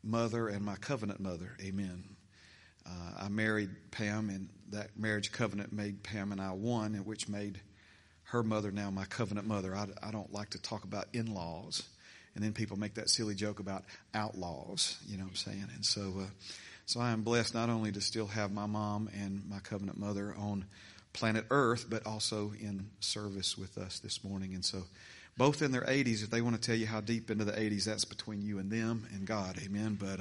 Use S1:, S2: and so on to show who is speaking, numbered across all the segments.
S1: mother and my covenant mother. Amen. I married Pam, and that marriage covenant made Pam and I one, and which made her mother now my covenant mother. I don't like to talk about in-laws, and then people make that silly joke about outlaws. You know what I'm saying? And so I am blessed not only to still have my mom and my covenant mother on planet Earth, but also in service with us this morning. And so both in their 80s, if they want to tell you how deep into the 80s, that's between you and them and God. Amen. But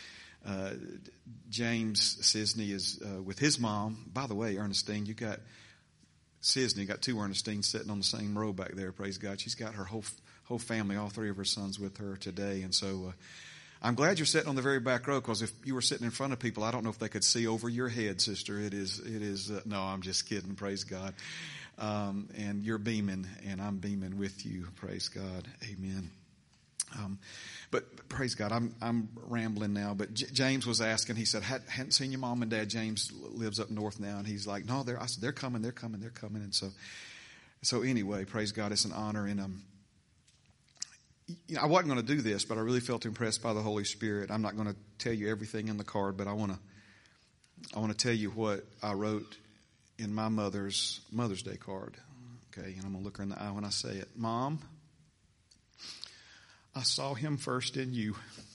S1: James Cisney is with his mom. By the way, Ernestine, you got Cisney, got two Ernestines sitting on the same row back there. Praise God. She's got her whole family, all three of her sons with her today. And so I'm glad you're sitting on the very back row, because if you were sitting in front of people, I don't know if they could see over your head, sister. It is no, I'm just kidding. Praise God. And you're beaming, and I'm beaming with you. Praise God. Amen. But praise God, I'm rambling now. But James was asking. He said, "Hadn't seen your mom and dad." James lives up north now, and he's like, "No, I said they're coming. And so anyway, praise God, it's an honor. And I wasn't going to do this, but I really felt impressed by the Holy Spirit. I'm not going to tell you everything in the card, but I want to tell you what I wrote in my Mother's Day card. Okay, and I'm going to look her in the eye when I say it. Mom, I saw him first in you.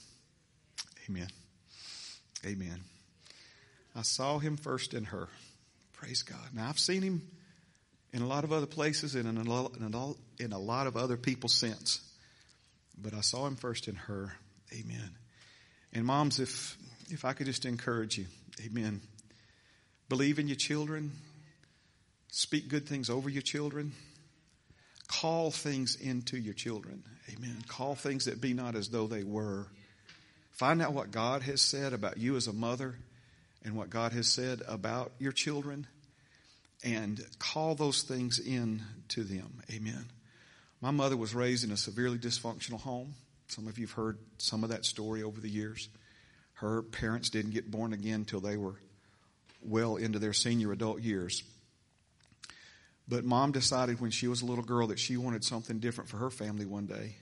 S1: Amen. Amen. I saw him first in her. Praise God. Now, I've seen him in a lot of other places and in a lot of other people since. But I saw him first in her. Amen. And moms, if I could just encourage you, amen. Believe in your children. Speak good things over your children. Call things into your children. Amen. Call things that be not as though they were. Find out what God has said about you as a mother and what God has said about your children, and call those things in to them. Amen. My mother was raised in a severely dysfunctional home. Some of you have heard some of that story over the years. Her parents didn't get born again until they were well into their senior adult years. But Mom decided when she was a little girl that she wanted something different for her family one day.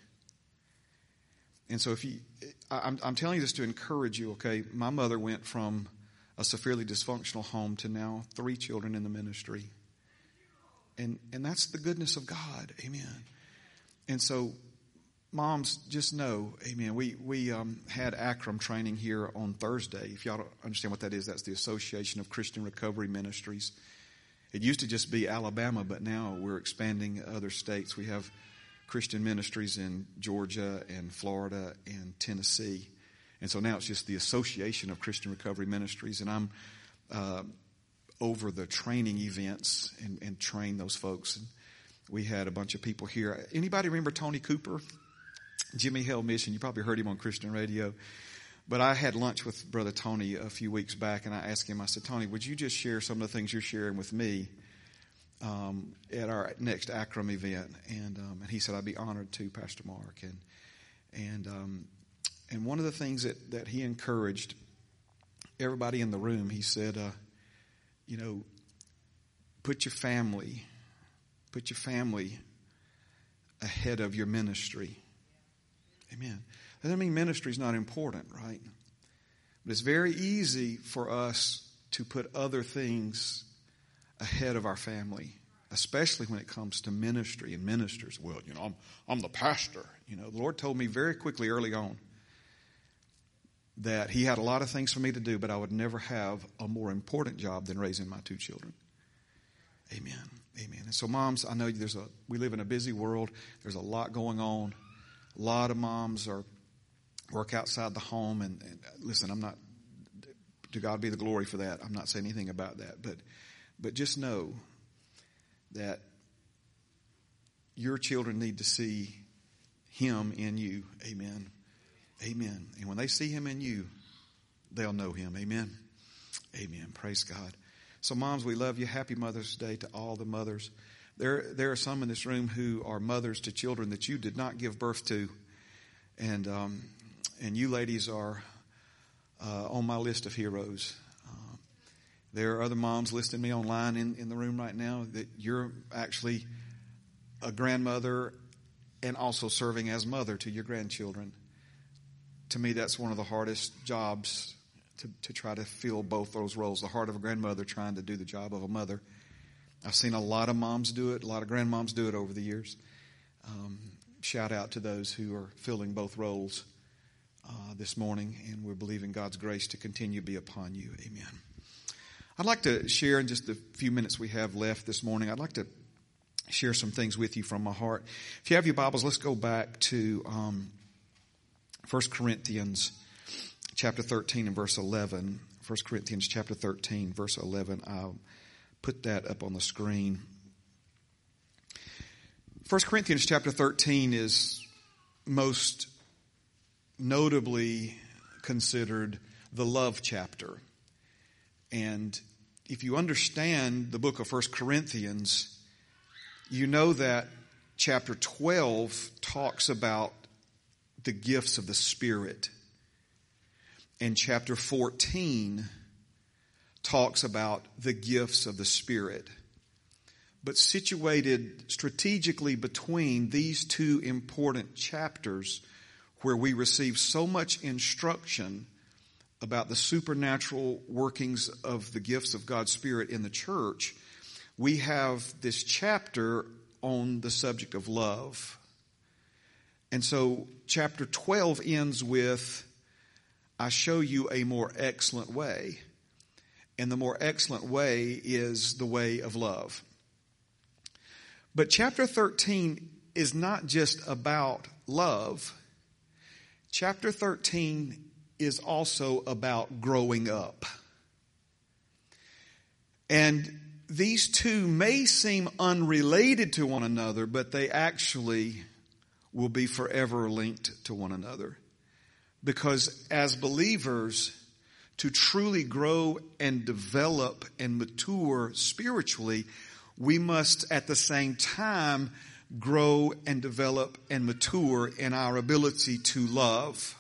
S1: And so I'm telling you this to encourage you, okay? My mother went from a severely dysfunctional home to now 3 children in the ministry. And that's the goodness of God. Amen. And so, moms, just know, amen, we had Akram training here on Thursday. If y'all don't understand what that is, that's the Association of Christian Recovery Ministries. It used to just be Alabama, but now we're expanding other states. We have Christian ministries in Georgia and Florida and Tennessee. And so now it's just the Association of Christian Recovery Ministries. And I'm over the training events and train those folks. And we had a bunch of people here. Anybody remember Tony Cooper? Jimmy Hill Mission. You probably heard him on Christian radio. But I had lunch with Brother Tony a few weeks back, and I asked him, I said, Tony, would you just share some of the things you're sharing with me at our next Akram event? And he said, I'd be honored to, Pastor Mark. And one of the things that he encouraged everybody in the room, he said, put your family ahead of your ministry. Amen. That doesn't mean ministry is not important, right? But it's very easy for us to put other things ahead of our family, especially when it comes to ministry and ministers. Well, I'm the pastor. The Lord told me very quickly early on that He had a lot of things for me to do, but I would never have a more important job than raising my 2 children. Amen. Amen. And so, moms, I know we live in a busy world. There's a lot going on. A lot of moms work outside the home, and listen, I'm not, to God be the glory for that. I'm not saying anything about that, but just know that your children need to see Him in you. Amen. Amen. And when they see Him in you, they'll know Him. Amen. Amen. Praise God. So, moms, we love you. Happy Mother's Day to all the mothers. There are some in this room who are mothers to children that you did not give birth to, and you ladies are on my list of heroes. There are other moms listing me online in the room right now that you're actually a grandmother and also serving as mother to your grandchildren. to me, that's one of the hardest jobs to try to fill both those roles. The heart of a grandmother trying to do the job of a mother. I've seen a lot of moms do it, a lot of grandmoms do it over the years. Shout out to those who are filling both roles this morning, and we're believing God's grace to continue to be upon you. Amen. I'd like to share in just the few minutes we have left this morning, I'd like to share some things with you from my heart. If you have your Bibles, let's go back to 1 Corinthians chapter 13 and verse 11. 1 Corinthians chapter 13, verse 11. I'll put that up on the screen. 1 Corinthians chapter 13 is most notably considered the love chapter. And if you understand the book of 1 Corinthians, you know that chapter 12 talks about the gifts of the Spirit. And chapter 14 talks about the gifts of the Spirit. But situated strategically between these two important chapters, where we receive so much instruction about the supernatural workings of the gifts of God's Spirit in the church, we have this chapter on the subject of love. And so chapter 12 ends with, I show you a more excellent way. And the more excellent way is the way of love. But chapter 13 is not just about love. Chapter 13 is also about growing up. And these two may seem unrelated to one another, but they actually will be forever linked to one another. Because as believers, to truly grow and develop and mature spiritually, we must at the same time grow and develop and mature in our ability to love.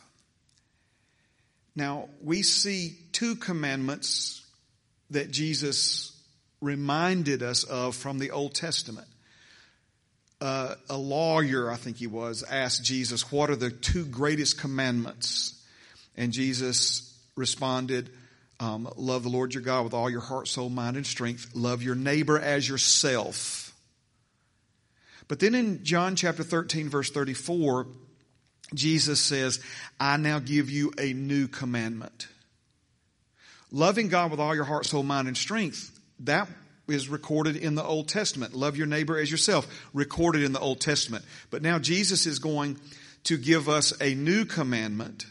S1: Now, we see two commandments that Jesus reminded us of from the Old Testament. A lawyer, I think he was, asked Jesus, what are the two greatest commandments? And Jesus responded, love the Lord your God with all your heart, soul, mind, and strength. Love your neighbor as yourself. But then in John chapter 13, verse 34, Jesus says, I now give you a new commandment. Loving God with all your heart, soul, mind, and strength, that is recorded in the Old Testament. Love your neighbor as yourself, recorded in the Old Testament. But now Jesus is going to give us a new commandment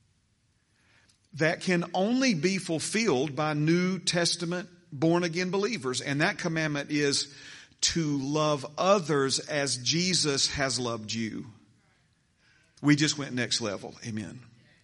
S1: that can only be fulfilled by New Testament born-again believers. And that commandment is to love others as Jesus has loved you. We just went next level. Amen.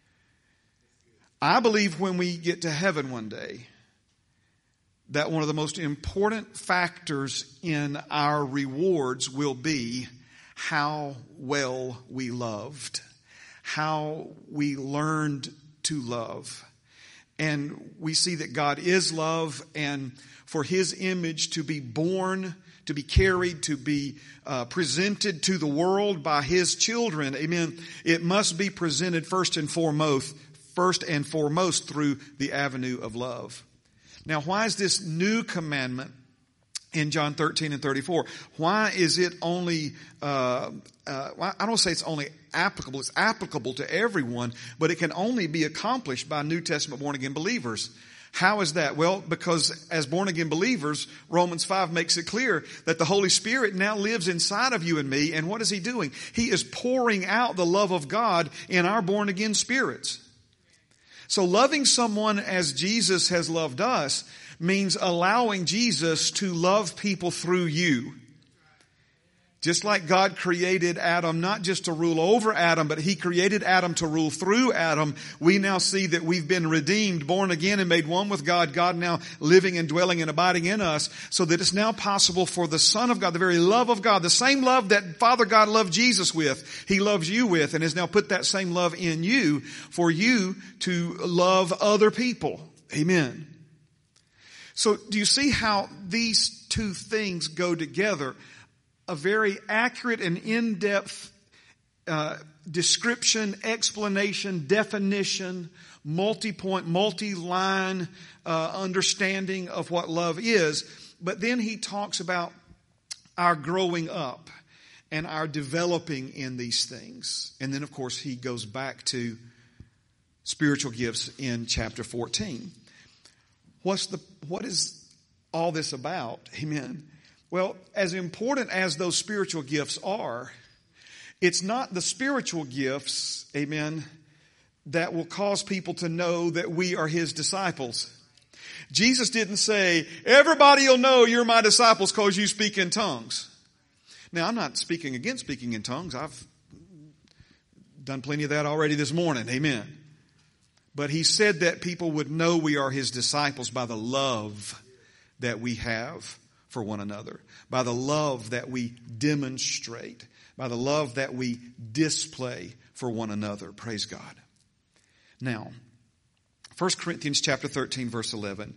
S1: I believe when we get to heaven one day, that one of the most important factors in our rewards will be how well we loved, how we learned to love. And we see that God is love, and for His image to be born, to be carried, to be presented to the world by His children, amen, it must be presented first and foremost through the avenue of love. Now, why is this new commandment in John 13 and 34? Why is it only, I don't say it's only applicable, it's applicable to everyone, but it can only be accomplished by New Testament born-again believers. How is that? Well, because as born-again believers, Romans 5 makes it clear that the Holy Spirit now lives inside of you and me, and what is He doing? He is pouring out the love of God in our born-again spirits. So loving someone as Jesus has loved us means allowing Jesus to love people through you. Just like God created Adam not just to rule over Adam, but He created Adam to rule through Adam, we now see that we've been redeemed, born again, and made one with God, God now living and dwelling and abiding in us, so that it's now possible for the Son of God, the very love of God, the same love that Father God loved Jesus with, He loves you with, and has now put that same love in you for you to love other people. Amen. So do you see how these two things go together? A very accurate and in-depth description, explanation, definition, multi-point, multi-line understanding of what love is. But then he talks about our growing up and our developing in these things. And then, of course, he goes back to spiritual gifts in chapter 14. What is all this about? Amen. Well, as important as those spiritual gifts are, it's not the spiritual gifts, amen, that will cause people to know that we are his disciples. Jesus didn't say, everybody will know you're my disciples because you speak in tongues. Now, I'm not speaking against speaking in tongues. I've done plenty of that already this morning. Amen. But he said that people would know we are his disciples by the love that we have for one another, by the love that we demonstrate, by the love that we display for one another. Praise God. Now, 1 Corinthians chapter 13, verse 11.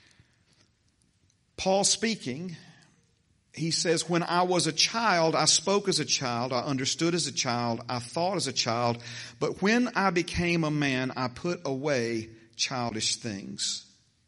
S1: Paul speaking, he says, when I was a child, I spoke as a child, I understood as a child, I thought as a child, but when I became a man, I put away childish things.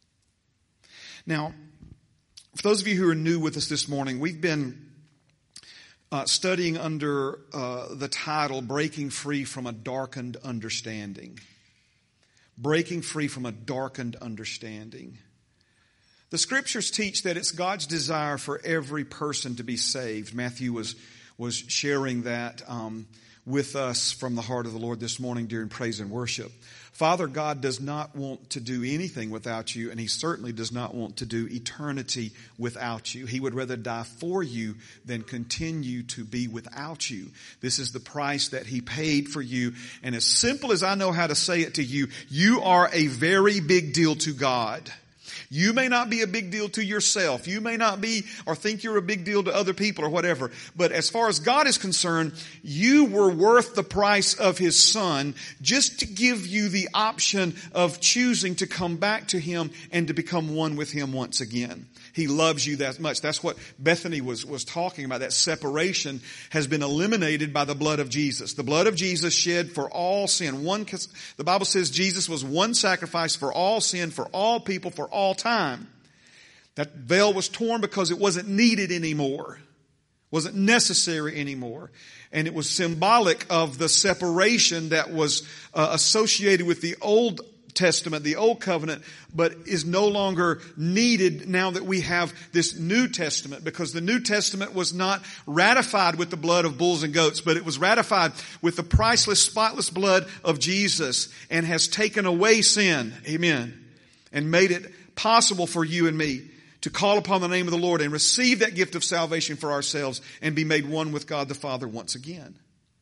S1: Now, for those of you who are new with us this morning, we've been studying under the title, Breaking Free from a Darkened Understanding. Breaking free from a darkened understanding. The scriptures teach that it's God's desire for every person to be saved. Matthew was sharing that with us from the heart of the Lord this morning during praise and worship. Father God does not want to do anything without you, and he certainly does not want to do eternity without you. He would rather die for you than continue to be without you. This is the price that he paid for you. And as simple as I know how to say it to you, you are a very big deal to God. You may not be a big deal to yourself. You may not be or think you're a big deal to other people or whatever. But as far as God is concerned, you were worth the price of his son just to give you the option of choosing to come back to him and to become one with him once again. He loves you that much. That's what Bethany was talking about. That separation has been eliminated by the blood of Jesus. The blood of Jesus shed for all sin. The Bible says Jesus was one sacrifice for all sin, for all people, for all time. That veil was torn because it wasn't needed anymore. Wasn't necessary anymore. And it was symbolic of the separation that was associated with the Old Testament, the Old Covenant, but is no longer needed now that we have this New Testament, because the New Testament was not ratified with the blood of bulls and goats, but it was ratified with the priceless, spotless blood of Jesus and has taken away sin. Amen. And made it possible for you and me to call upon the name of the Lord and receive that gift of salvation for ourselves and be made one with God the Father once again.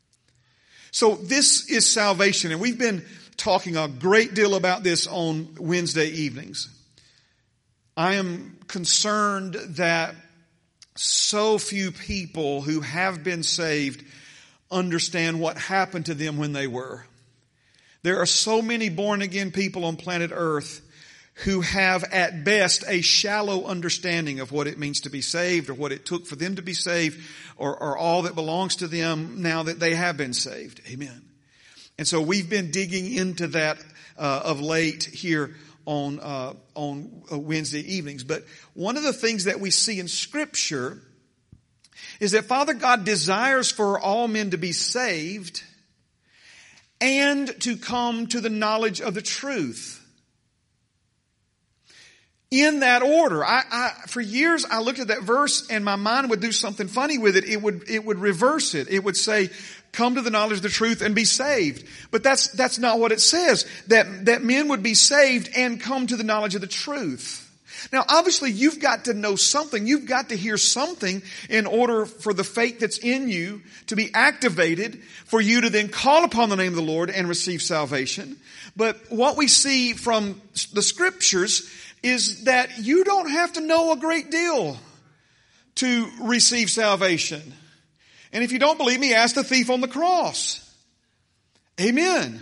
S1: So this is salvation, and we've been talking a great deal about this on Wednesday evenings. I am concerned that so few people who have been saved understand what happened to them when they were. There are so many born again people on planet Earth who have at best a shallow understanding of what it means to be saved, or what it took for them to be saved, or all that belongs to them now that they have been saved. Amen. And so we've been digging into that of late here on Wednesday evenings. But one of the things that we see in Scripture is that Father God desires for all men to be saved and to come to the knowledge of the truth. In that order. For years I looked at that verse and my mind would do something funny with it. It would reverse it. It would say, come to the knowledge of the truth and be saved. But that's not what it says. That men would be saved and come to the knowledge of the truth. Now, obviously, you've got to know something. You've got to hear something in order for the faith that's in you to be activated, for you to then call upon the name of the Lord and receive salvation. But what we see from the Scriptures is that you don't have to know a great deal to receive salvation. And if you don't believe me, ask the thief on the cross. Amen.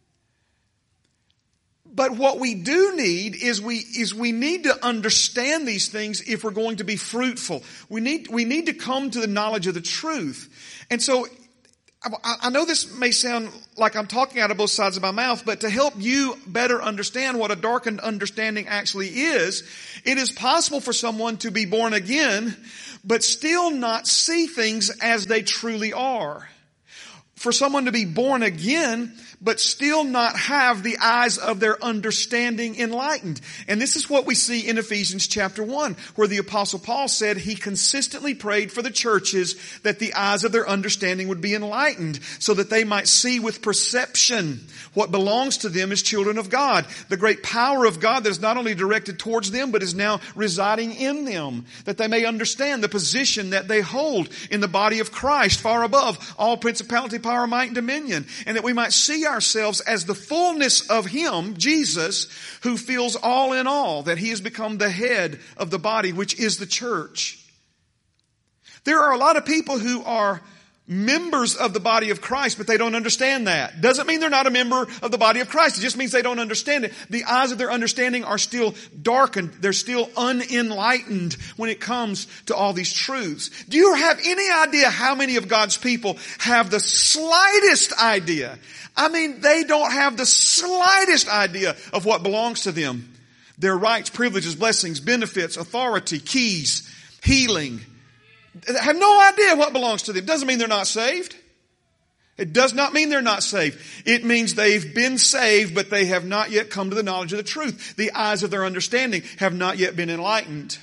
S1: But what we do need is we need to understand these things if we're going to be fruitful. We need to come to the knowledge of the truth. And so I know this may sound like I'm talking out of both sides of my mouth, but to help you better understand what a darkened understanding actually is, it is possible for someone to be born again, but still not see things as they truly are. For someone to be born again, but still not have the eyes of their understanding enlightened. And this is what we see in Ephesians chapter 1, where the Apostle Paul said he consistently prayed for the churches that the eyes of their understanding would be enlightened, so that they might see with perception what belongs to them as children of God. The great power of God that is not only directed towards them, but is now residing in them, that they may understand the position that they hold in the body of Christ, far above all principality, power, might, and dominion, and that we might see ourselves as the fullness of Him, Jesus, who fills all in all, that He has become the head of the body, which is the church. There are a lot of people who are members of the body of Christ, but they don't understand that. Doesn't mean they're not a member of the body of Christ. It just means they don't understand it. The eyes of their understanding are still darkened. They're still unenlightened when it comes to all these truths. Do you have any idea how many of God's people have the slightest idea? I mean, they don't have the slightest idea of what belongs to them. Their rights, privileges, blessings, benefits, authority, keys, healing. They have no idea what belongs to them. Doesn't mean they're not saved. It does not mean they're not saved. It means they've been saved, but they have not yet come to the knowledge of the truth. The eyes of their understanding have not yet been enlightened.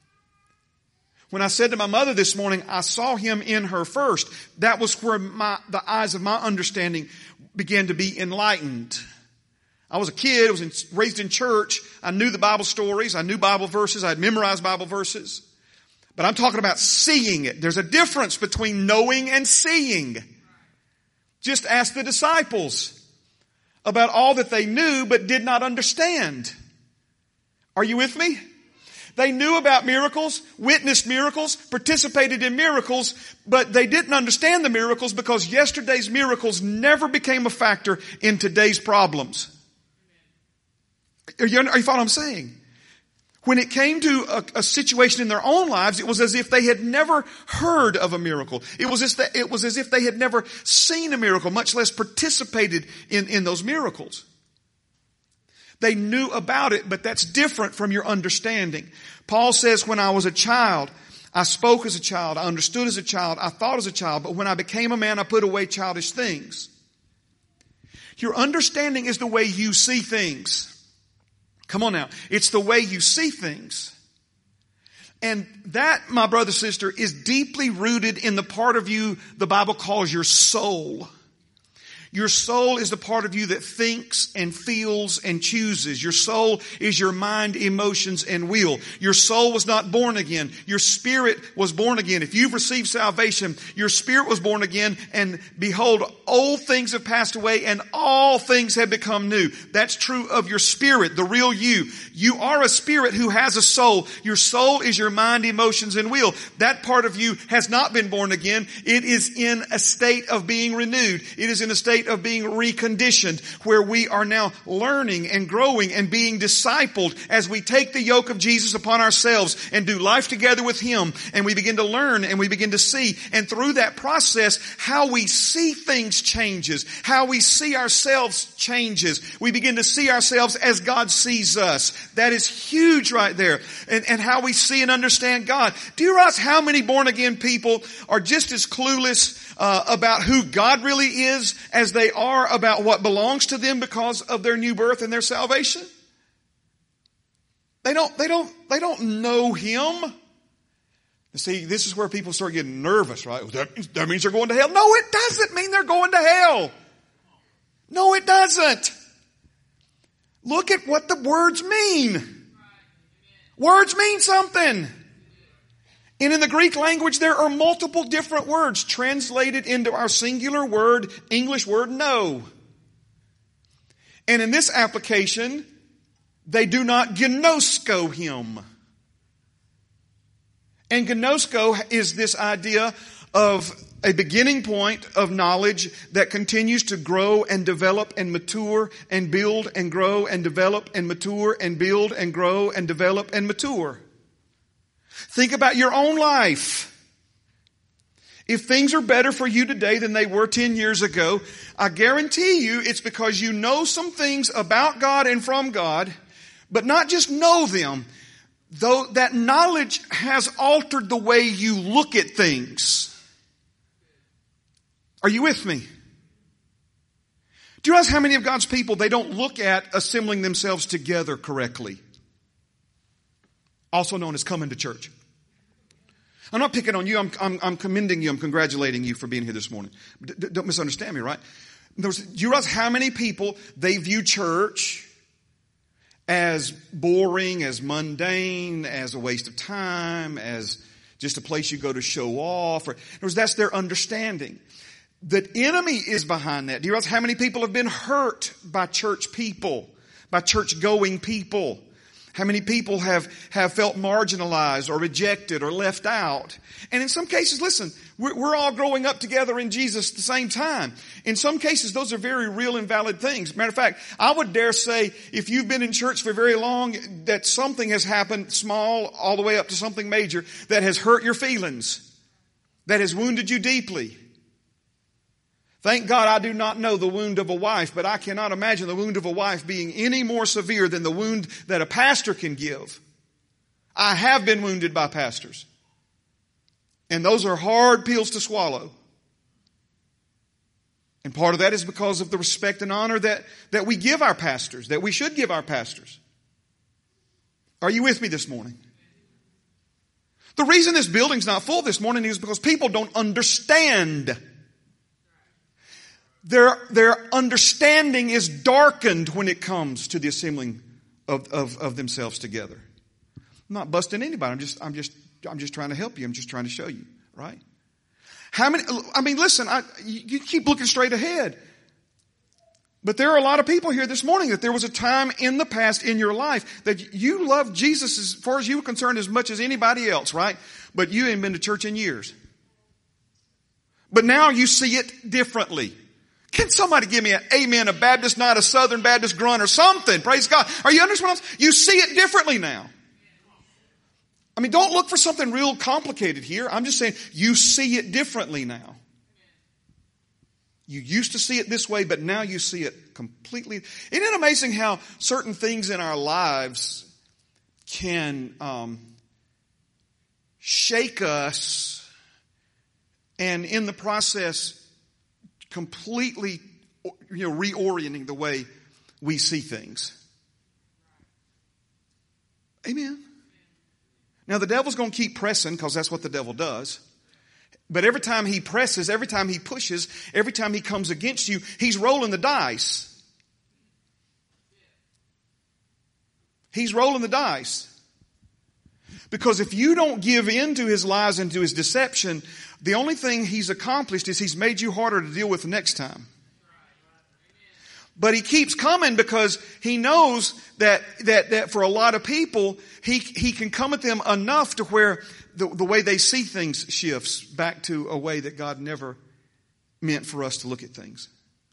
S1: When I said to my mother this morning, I saw Him in her first, that was where the eyes of my understanding began to be enlightened. I was a kid, raised in church. I knew the Bible stories. I knew Bible verses. I had memorized Bible verses. But I'm talking about seeing it. There's a difference between knowing and seeing. Just ask the disciples about all that they knew but did not understand. Are you with me? They knew about miracles, witnessed miracles, participated in miracles, but they didn't understand the miracles because yesterday's miracles never became a factor in today's problems. Are you following what I'm saying? When it came to a situation in their own lives, it was as if they had never heard of a miracle. It was as if they had never seen a miracle, much less participated in those miracles. They knew about it, but that's different from your understanding. Paul says, when I was a child, I spoke as a child, I understood as a child, I thought as a child, but when I became a man, I put away childish things. Your understanding is the way you see things. Come on now. It's the way you see things. And that, my brother, sister, is deeply rooted in the part of you the Bible calls your soul. Your soul is the part of you that thinks and feels and chooses. Your soul is your mind, emotions, and will. Your soul was not born again. Your spirit was born again. If you've received salvation, your spirit was born again, and behold, old things have passed away and all things have become new. That's true of your spirit, the real you. You are a spirit who has a soul. Your soul is your mind, emotions, and will. That part of you has not been born again. It is in a state of being renewed. It is in a state of being reconditioned, where we are now learning and growing and being discipled as we take the yoke of Jesus upon ourselves and do life together with Him, and we begin to learn and we begin to see, and through that process, how we see things changes, how we see ourselves changes. We begin to see ourselves as God sees us. That is huge right there. And how we see and understand God. Do you realize how many born again people are just as clueless about who God really is as they are about what belongs to them because of their new birth and their salvation? They don't know Him. See, this is where people start getting nervous, right? That means they're going to hell. No, it doesn't mean they're going to hell. No, it doesn't. Look at what the words mean. Words mean something. And in the Greek language, there are multiple different words translated into our singular word, English word, know. And in this application, they do not gnosko Him. And gnosko is this idea of a beginning point of knowledge that continues to grow and develop and mature and build and grow and develop and mature and build and grow and develop and mature. Think about your own life. If things are better for you today than they were 10 years ago, I guarantee you it's because you know some things about God and from God, but not just know them, though that knowledge has altered the way you look at things. Are you with me? Do you realize how many of God's people, they don't look at assembling themselves together correctly? Also known as coming to church. I'm not picking on you. I'm commending you. I'm congratulating you for being here this morning. Don't misunderstand me, right? Do you realize how many people, they view church as boring, as mundane, as a waste of time, as just a place you go to show off? In other words, that's their understanding. The enemy is behind that. Do you realize how many people have been hurt by church people, by church-going people? How many people have felt marginalized or rejected or left out? And in some cases, listen, we're all growing up together in Jesus at the same time. In some cases, those are very real and valid things. Matter of fact, I would dare say, if you've been in church for very long, that something has happened, small all the way up to something major, that has hurt your feelings, that has wounded you deeply. Thank God I do not know the wound of a wife, but I cannot imagine the wound of a wife being any more severe than the wound that a pastor can give. I have been wounded by pastors. And those are hard pills to swallow. And part of that is because of the respect and honor that we give our pastors, that we should give our pastors. Are you with me this morning? The reason this building's not full this morning is because people don't understand. Their understanding is darkened when it comes to the assembling of themselves together. I'm not busting anybody. I'm just trying to help you. I'm just trying to show you, right? Listen, you keep looking straight ahead. But there are a lot of people here this morning that there was a time in the past in your life that you loved Jesus as far as you were concerned as much as anybody else, right? But you ain't been to church in years. But now you see it differently. Can somebody give me an amen, a Baptist, not a Southern Baptist grunt or something? Praise God. Are you understanding? You see it differently now. Don't look for something real complicated here. I'm just saying you see it differently now. You used to see it this way, but now you see it completely. Isn't it amazing how certain things in our lives can shake us and in the process completely, reorienting the way we see things. Amen. Now the devil's going to keep pressing because that's what the devil does. But every time he presses, every time he pushes, every time he comes against you, he's rolling the dice. He's rolling the dice. Because if you don't give in to his lies and to his deception, the only thing he's accomplished is he's made you harder to deal with next time. But he keeps coming because he knows that for a lot of people, he can come at them enough to where the way they see things shifts back to a way that God never meant for us to look at things.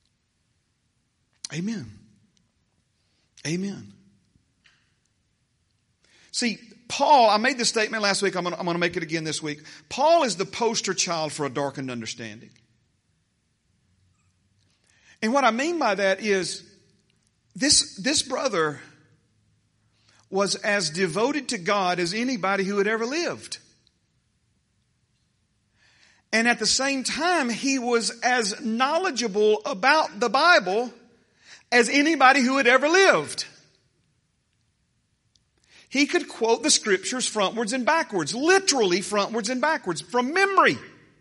S1: Amen. Amen. See, Paul, I made this statement last week. I'm going to make it again this week. Paul is the poster child for a darkened understanding. And what I mean by that is this brother was as devoted to God as anybody who had ever lived. And at the same time, he was as knowledgeable about the Bible as anybody who had ever lived. He could quote the scriptures frontwards and backwards, literally frontwards and backwards, from memory.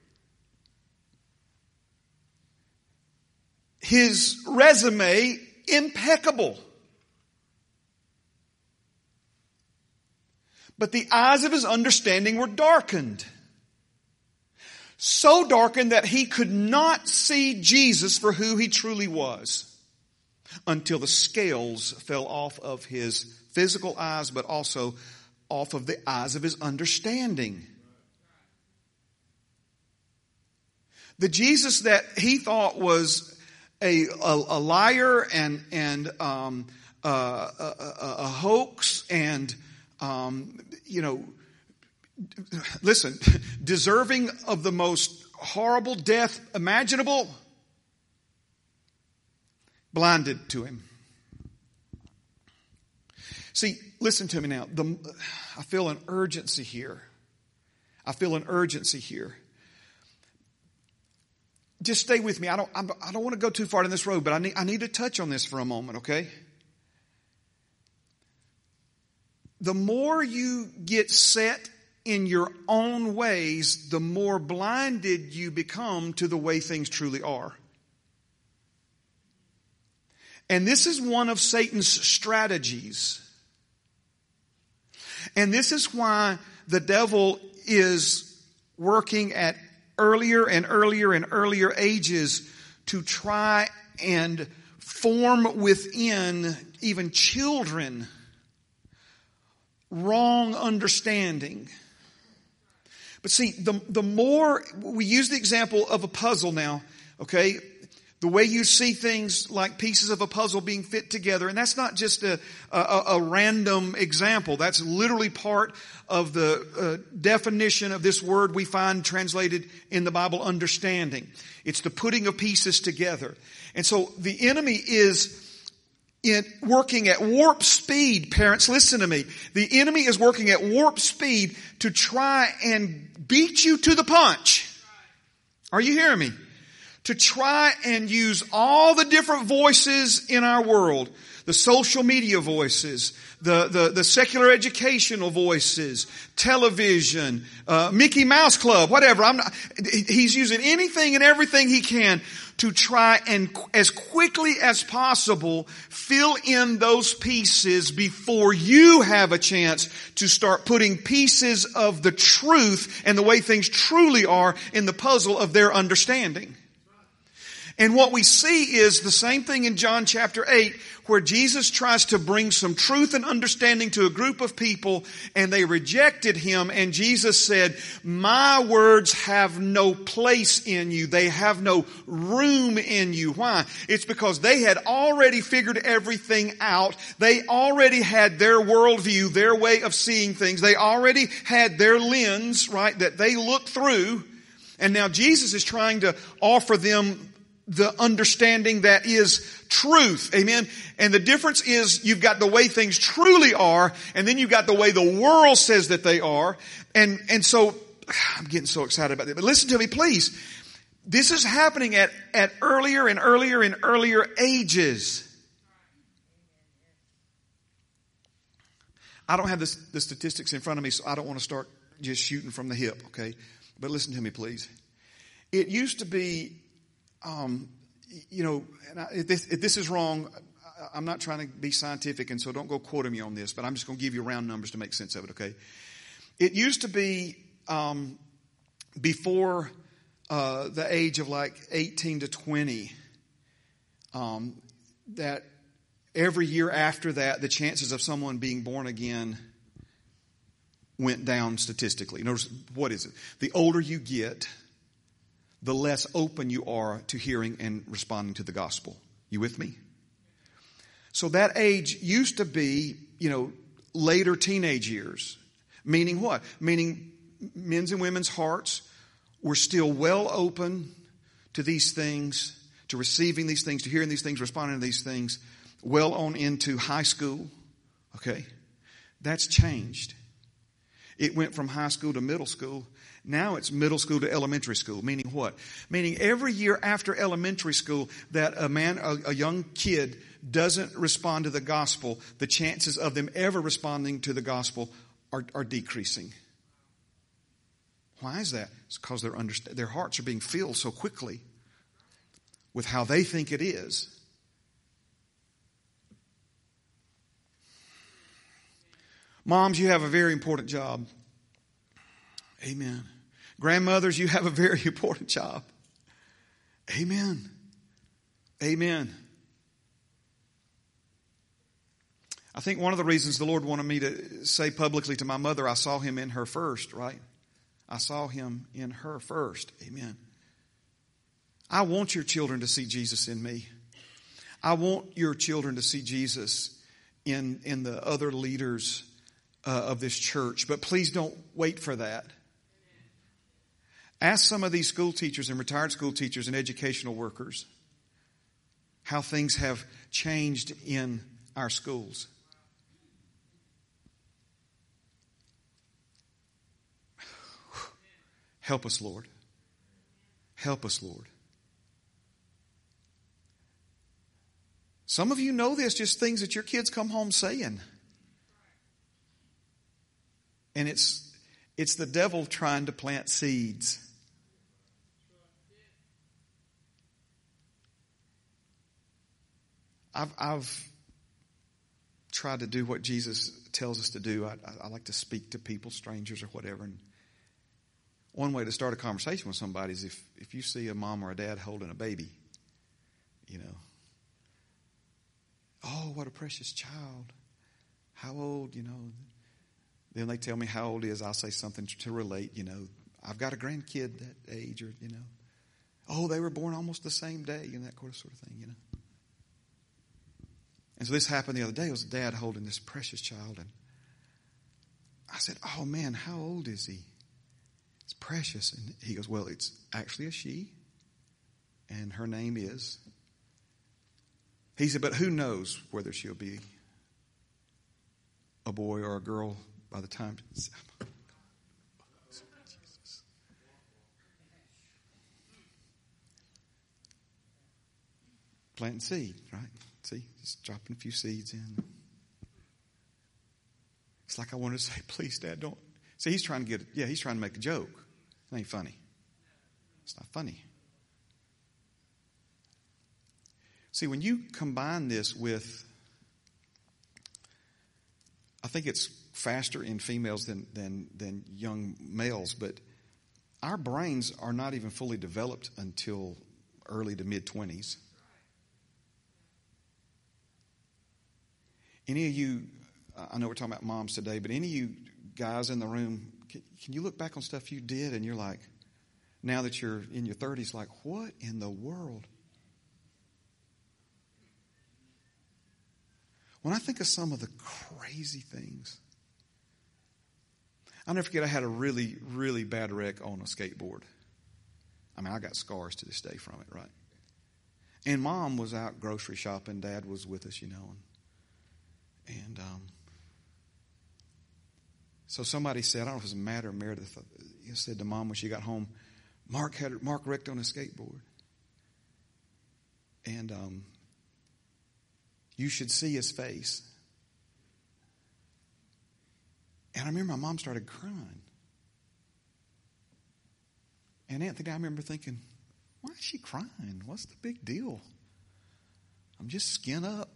S1: His resume, impeccable. But the eyes of his understanding were darkened. So darkened that he could not see Jesus for who he truly was until the scales fell off of his physical eyes, but also off of the eyes of his understanding. The Jesus that he thought was a liar and a hoax and listen, deserving of the most horrible death imaginable, blinded to him. See, listen to me now. I feel an urgency here. I feel an urgency here. Just stay with me. I don't want to go too far down this road, but I need to touch on this for a moment, okay? The more you get set in your own ways, the more blinded you become to the way things truly are. And this is one of Satan's strategies. And this is why the devil is working at earlier and earlier and earlier ages to try and form within even children wrong understanding. But see, the more we use the example of a puzzle now, okay? The way you see things like pieces of a puzzle being fit together. And that's not just a random example. That's literally part of the definition of this word we find translated in the Bible, understanding. It's the putting of pieces together. And so the enemy is working at warp speed. Parents, listen to me. The enemy is working at warp speed to try and beat you to the punch. Are you hearing me? To try and use all the different voices in our world, the social media voices, the secular educational voices, television, Mickey Mouse Club, whatever. He's using anything and everything he can to try and, as quickly as possible, fill in those pieces before you have a chance to start putting pieces of the truth and the way things truly are in the puzzle of their understanding. And what we see is the same thing in John chapter 8, where Jesus tries to bring some truth and understanding to a group of people, and they rejected him, and Jesus said, my words have no place in you. They have no room in you. Why? It's because they had already figured everything out. They already had their worldview, their way of seeing things. They already had their lens, right, that they looked through. And now Jesus is trying to offer them the understanding that is truth. Amen. And the difference is you've got the way things truly are, and then you've got the way the world says that they are. And so I'm getting so excited about that. But listen to me, please. This is happening at earlier and earlier and earlier ages. I don't have the statistics in front of me, so I don't want to start just shooting from the hip, okay? But listen to me, please. It used to be, if this is wrong, I'm not trying to be scientific, and so don't go quoting me on this, but I'm just going to give you round numbers to make sense of it, okay? It used to be before the age of like 18 to 20 that every year after that, the chances of someone being born again went down statistically. Notice, what is it? The older you get, the less open you are to hearing and responding to the gospel. You with me? So that age used to be, later teenage years. Meaning what? Meaning men's and women's hearts were still well open to these things, to receiving these things, to hearing these things, responding to these things, well on into high school. Okay? That's changed. It went from high school to middle school. Now it's middle school to elementary school. Meaning what? Meaning every year after elementary school that a young kid doesn't respond to the gospel, the chances of them ever responding to the gospel are decreasing. Why is that? It's because their hearts are being filled so quickly with how they think it is. Moms, you have a very important job. Amen. Grandmothers, you have a very important job. Amen. Amen. I think one of the reasons the Lord wanted me to say publicly to my mother, I saw him in her first, right? I saw him in her first. Amen. I want your children to see Jesus in me. I want your children to see Jesus in the other leaders of this church. But please don't wait for that. Ask some of these school teachers and retired school teachers and educational workers how things have changed in our schools. Help us, Lord. Help us, Lord. Some of you know this, just things that your kids come home saying. And it's the devil trying to plant seeds. I've tried to do what Jesus tells us to do. I like to speak to people, strangers or whatever. And one way to start a conversation with somebody is if you see a mom or a dad holding a baby, you know, oh, what a precious child. How old, you know. Then they tell me how old he is. I'll say something to relate, you know. I've got a grandkid that age, or, you know. Oh, they were born almost the same day, and that sort of thing, you know. And so this happened the other day. It was a dad holding this precious child. And I said, oh, man, how old is he? It's precious. And he goes, well, it's actually a she. And her name is. He said, but who knows whether she'll be a boy or a girl by the time. Jesus. Planting seed, right? See, just dropping a few seeds in. It's like I wanted to say, please, Dad, don't. See, he's trying to make a joke. It ain't funny. It's not funny. See, when you combine this with, I think it's faster in females than young males, but our brains are not even fully developed until early to mid-20s. Any of you, I know we're talking about moms today, but any of you guys in the room, can you look back on stuff you did and you're like, now that you're in your 30s, like, what in the world? When I think of some of the crazy things, I'll never forget I had a really, really bad wreck on a skateboard. I mean, I got scars to this day from it, right? And Mom was out grocery shopping. Dad was with us, you know. And so somebody said, I don't know if it was Matt or Meredith, he said to Mom when she got home, Mark wrecked on a skateboard. And you should see his face. And I remember my mom started crying. And Anthony, I remember thinking, why is she crying? What's the big deal? I'm just skin up.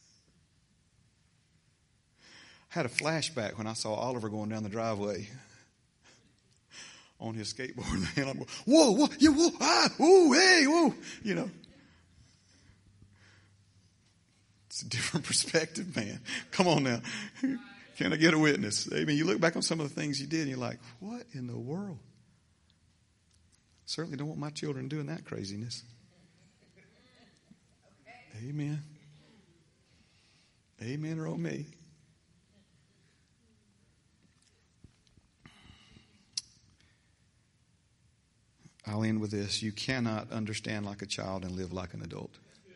S1: I had a flashback when I saw Oliver going down the driveway on his skateboard. And I'm going, whoa, yeah, whoa, ah, ooh, hey, whoa, you know. It's a different perspective, man. Come on now. Can I get a witness? I mean, you look back on some of the things you did and you're like, what in the world? Certainly don't want my children doing that craziness. Amen. Amen or oh me. I'll end with this. You cannot understand like a child and live like an adult.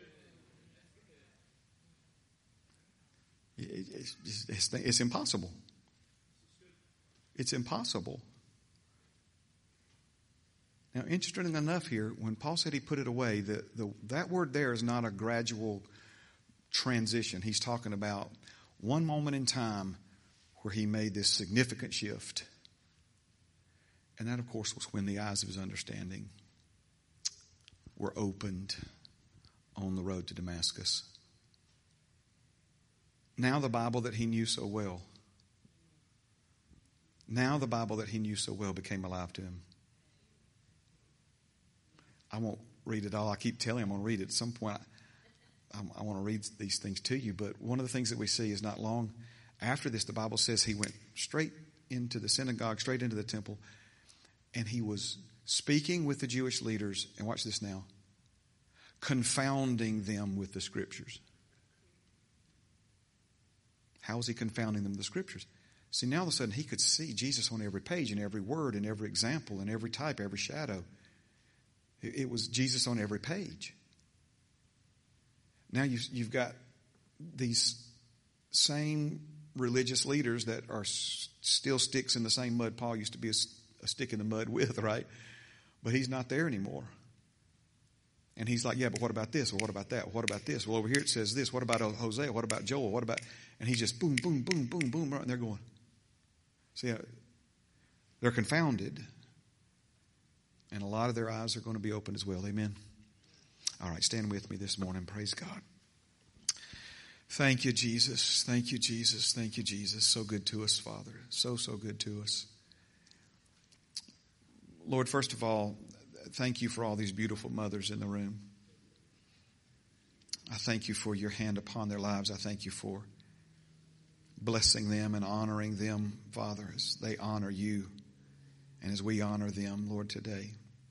S1: It's impossible. It's impossible. Now, interesting enough here, when Paul said he put it away, that word there is not a gradual transition. He's talking about one moment in time where he made this significant shift. And that, of course, was when the eyes of his understanding were opened on the road to Damascus. Now the Bible that he knew so well, became alive to him. I won't read it all. I keep telling you I'm going to read it. At some point, I want to read these things to you. But one of the things that we see is not long after this, the Bible says he went straight into the synagogue, straight into the temple, and he was speaking with the Jewish leaders, and watch this now, confounding them with the Scriptures. How was he confounding them with the Scriptures? See, now all of a sudden he could see Jesus on every page, in every word, in every example, in every type, every shadow. It was Jesus on every page. Now you've got these same religious leaders that are still sticks in the same mud Paul used to be a stick in the mud with, right? But he's not there anymore. And he's like, yeah, but what about this? Well, what about that? What about this? Well, over here it says this. What about Hosea? What about Joel? What about... And he's just boom, boom, boom, boom, boom, and they're going... See, they're confounded. And a lot of their eyes are going to be opened as well. Amen. All right, stand with me this morning. Praise God. Thank you, Jesus. Thank you, Jesus. Thank you, Jesus. So good to us, Father. So good to us. Lord, first of all, thank you for all these beautiful mothers in the room. I thank you for your hand upon their lives. I thank you for blessing them and honoring them, Father, as they honor you and as we honor them, Lord, today.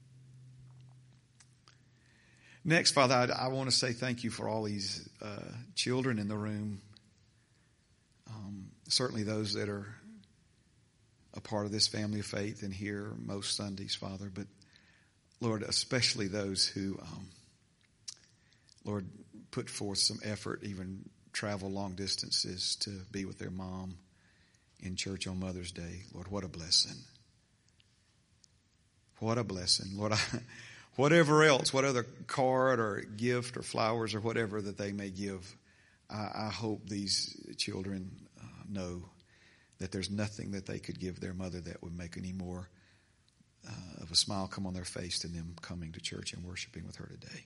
S1: Next, Father, I want to say thank you for all these children in the room. Certainly those that are a part of this family of faith and here most Sundays, Father. But, Lord, especially those who, Lord, put forth some effort, even travel long distances to be with their mom in church on Mother's Day. Lord, what a blessing. What a blessing. Lord, whatever else, what other card or gift or flowers or whatever that they may give, I hope these children know that there's nothing that they could give their mother that would make any more of a smile come on their face than them coming to church and worshiping with her today.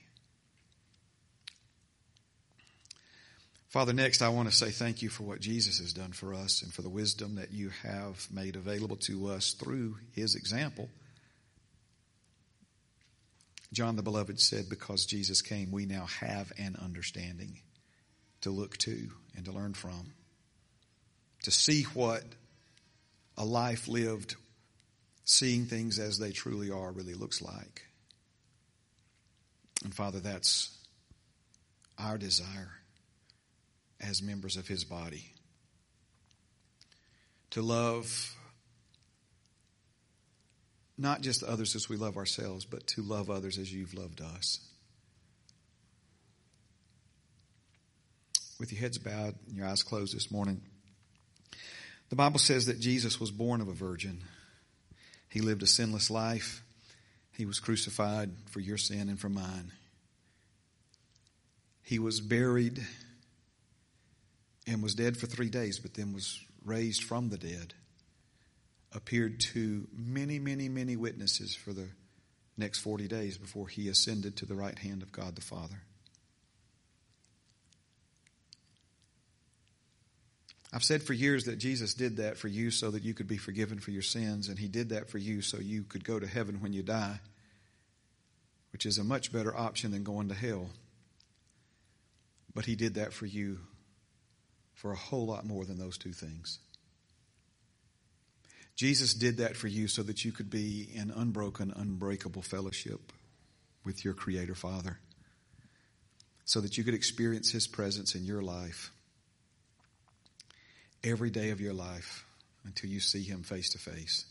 S1: Father, next I want to say thank you for what Jesus has done for us and for the wisdom that you have made available to us through his example. John the Beloved said, because Jesus came, we now have an understanding to look to and to learn from, to see what a life lived, seeing things as they truly are, really looks like. And Father, that's our desire as members of his body, to love not just others as we love ourselves, but to love others as you've loved us. With your heads bowed and your eyes closed this morning, the Bible says that Jesus was born of a virgin. He lived a sinless life. He was crucified for your sin and for mine. He was buried and was dead for 3 days, but then was raised from the dead. Appeared to many, many, many witnesses for the next 40 days before he ascended to the right hand of God the Father. I've said for years that Jesus did that for you so that you could be forgiven for your sins, and he did that for you so you could go to heaven when you die, which is a much better option than going to hell. But he did that for you for a whole lot more than those two things. Jesus did that for you so that you could be in unbroken, unbreakable fellowship with your Creator Father, so that you could experience his presence in your life every day of your life until you see him face to face.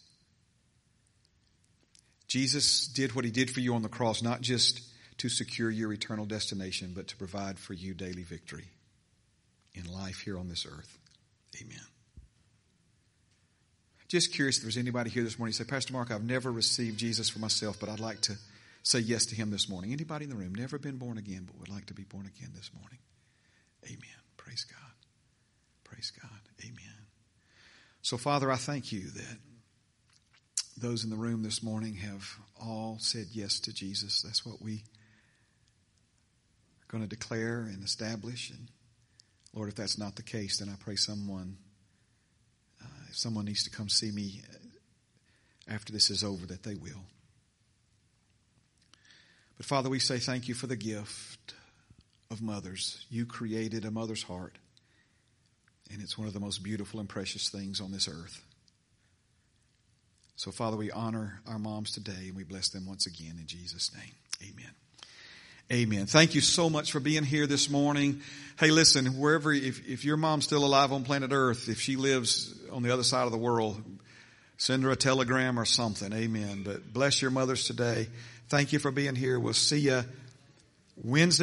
S1: Jesus did what he did for you on the cross, not just to secure your eternal destination, but to provide for you daily victory in life here on this earth. Amen. Just curious if there's anybody here this morning who say, Pastor Mark, I've never received Jesus for myself, but I'd like to say yes to him this morning. Anybody in the room never been born again, but would like to be born again this morning? Amen. Praise God. Praise God. Amen. So, Father, I thank you that those in the room this morning have all said yes to Jesus. That's what we are going to declare and establish. And Lord, if that's not the case, then I pray someone, if someone needs to come see me after this is over, that they will. But Father, we say thank you for the gift of mothers. You created a mother's heart, and it's one of the most beautiful and precious things on this earth. So, Father, we honor our moms today, and we bless them once again in Jesus' name. Amen. Amen. Thank you so much for being here this morning. Hey, listen, wherever, if your mom's still alive on planet Earth, if she lives on the other side of the world, send her a telegram or something. Amen. But bless your mothers today. Thank you for being here. We'll see you Wednesday.